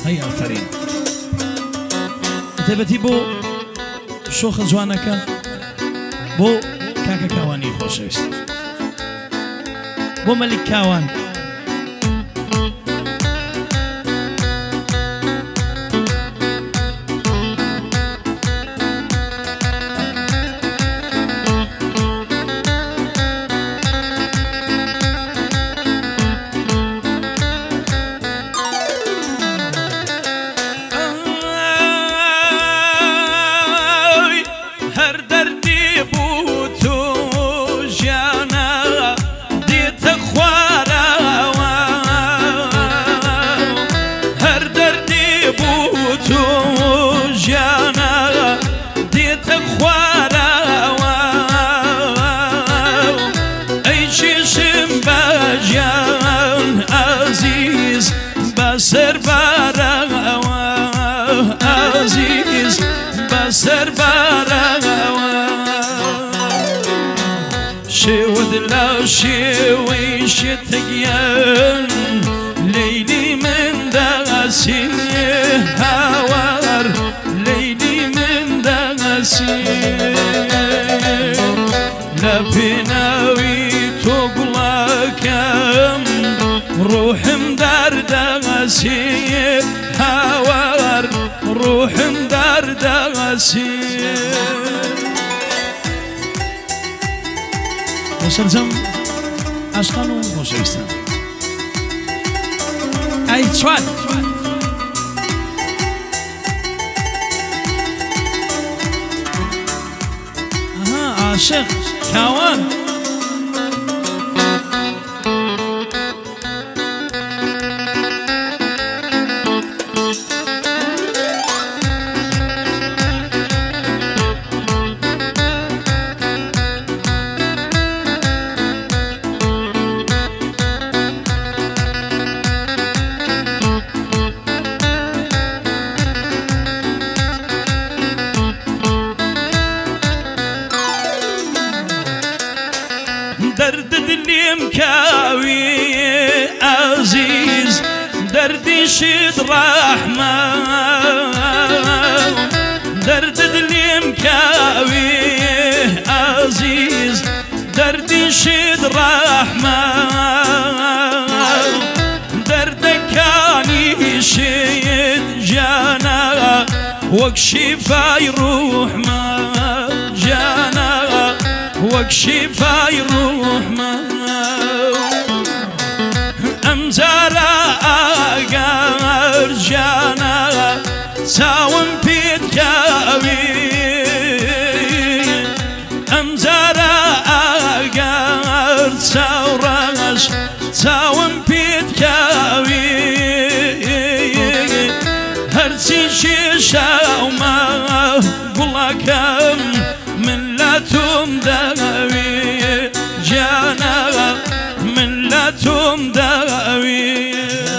هيا فرين تبتي بو شوخ جوانك بو كاكا كاواني خوشويست بو ملك كاوان شوي شتقيان ليلي من دغسي هوار ليلي من دغسي لبناوي تقلقم روح مدار دغسي هوار روح مدار دغسي وسرزم عشقانو خوشویستم ای چواد آها عاشق کاوان درد دلیم کاوی عزیز دردی شد رحمه درد دلیم کاوی عزیز دردی شد رحمه درد کانی شد جانا وک شفای روح ما جانا وك شفاي روح ما أمزارا أقار جانا ساوم بيت كاوي أمزارا أقار ساوراش ساوم بيت كاوي هرسي شيشا وما قلقم من لا تمداوي جانا من لا تمداوي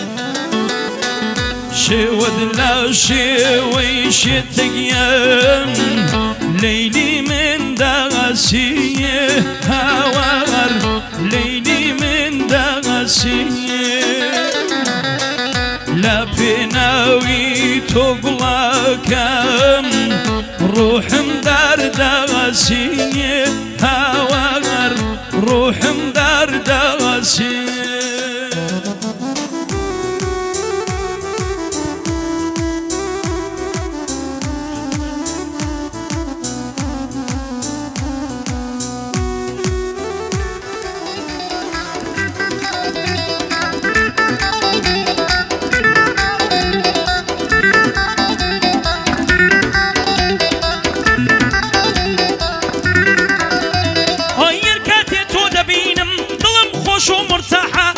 شود لا شوي شتقيم ليلي من دغسي هوار ليلي من دغسي لا بناوي تقلقم روح مدار دغسي هوار روح مدار دغسي شو مرتاحة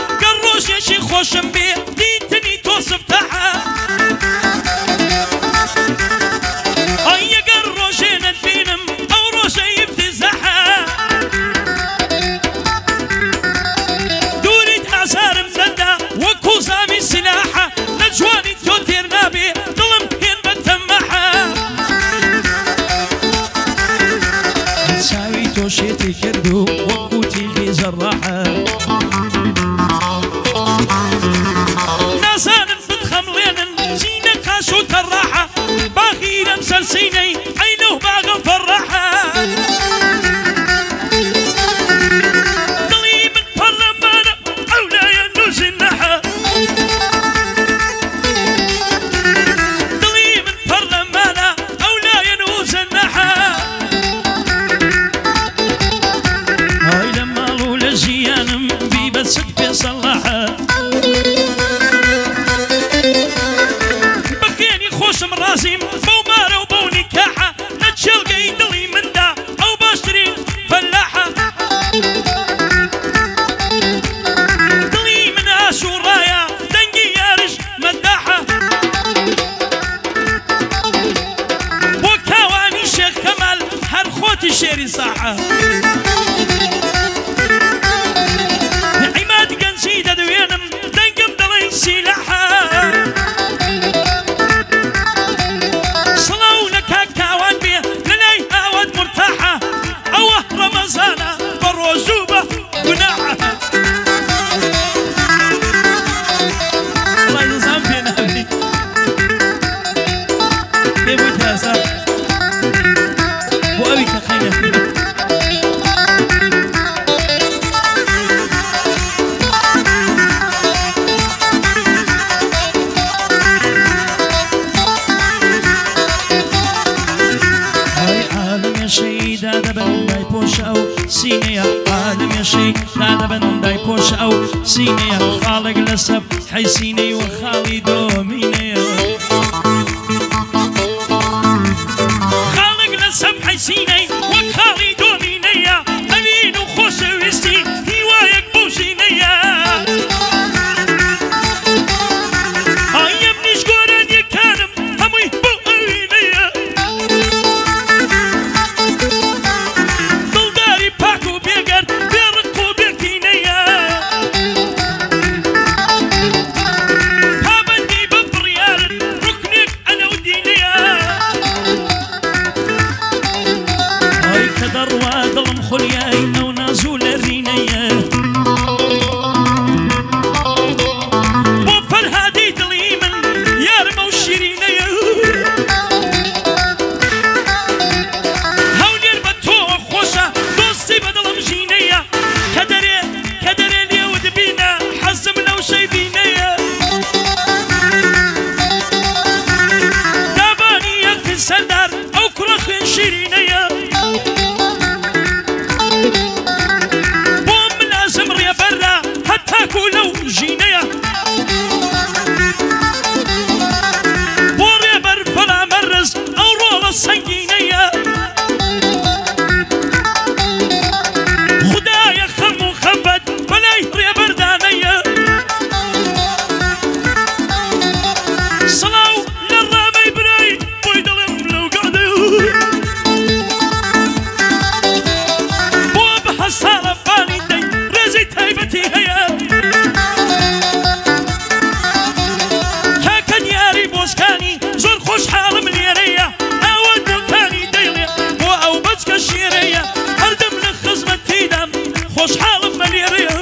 مێشەی دادەبەندای پۆش ئەو سینەیە خاڵێک لەسەر حەیسینەی و خاڵی دۆمینەیە خاڵێک لەسەر حەیسینەی وەک خاڵی دۆمینەیە ئەوین و خۆشەویستی هیوایەک بۆ ژینەیە ئایم نیش گۆرانیەکانم هەمووی بۆ ئەوینەیە دڵداری پاک و بێگەر بێڕق و بێکینەیە پابەندی بە بڕیارن ڕوکنێک ئەلەو دینەیە ئەی کە دەڕوا دڵم خولیای ئەو نازوو لە ڕینەیە بۆ فەرهادی دڵی من یارمە و شیرینەیە هەولێر بە تۆ خۆشە دۆستی بە دڵم ژینەیە کە دەرێ لێوت بینە حەزم لەو شەی بینەیە دابانی یەکتر سەردار ئەو کوڕە خوێن شیرینەیە بۆم لازم ڕێبەرە هەتاکو لەو ژینەیە بۆ ڕێبەر فەلامەرز ئەو ڕۆڵە سەنگینەیە خودایە خەم و خەفەت بەلای ڕێبەردانەیە سڵاو لە ڕامەی برای بۆی دڵم لەو گەعدەیە بۆ بە هەساڵە فانی دەی ڕێزی تایبەتی هەیە کاکە دیاری بۆزکانی زۆر خۆشحاڵم لێرەیە ئەوە دڵکانی دەیڵێ بۆ ئەو بەچکە شێرەیە هەردەم لە خزمەتیدام خۆشحاڵم بە لێرەیە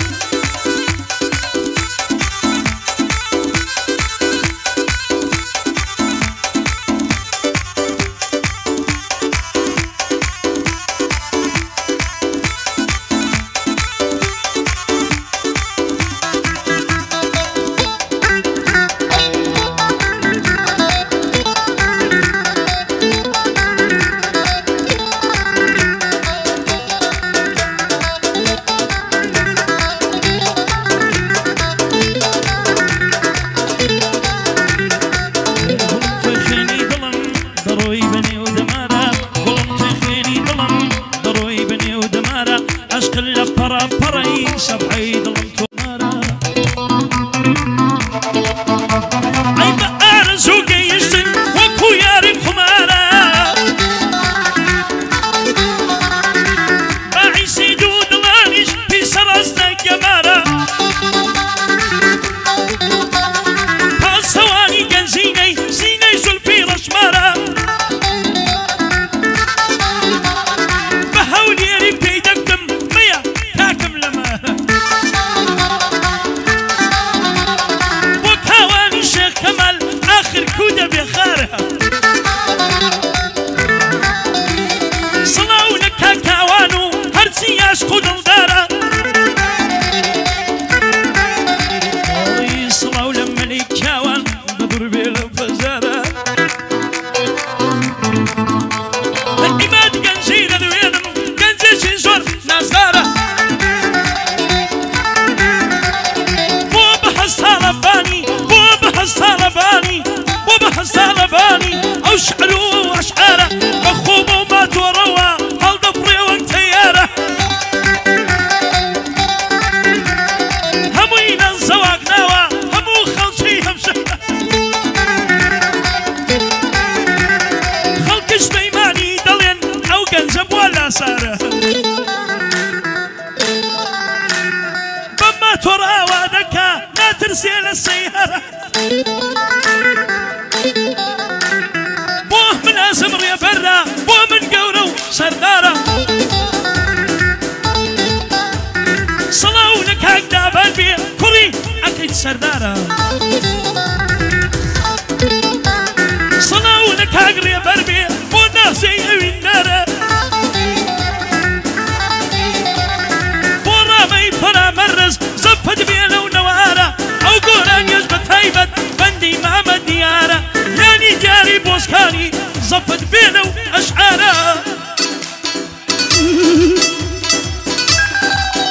سێلە سەیارە بۆ من ئەزم ڕێبەرە بۆ من گەورە و سەردارە سڵاو لە کاک دابان بێ کوڕی ئەکەیت سەردارە سڵاو لە کاک ڕێبەر بێ بۆ ناسەی ئەویندارە بۆ ڕامەی فەرامەرز زەفەت بێ لەو نەوارە ئەو گۆرانیەش بە تایبەت بەندی مامە دیارە یانی دیاری بۆزکانی زەفەت بێ لەو ئەشعارە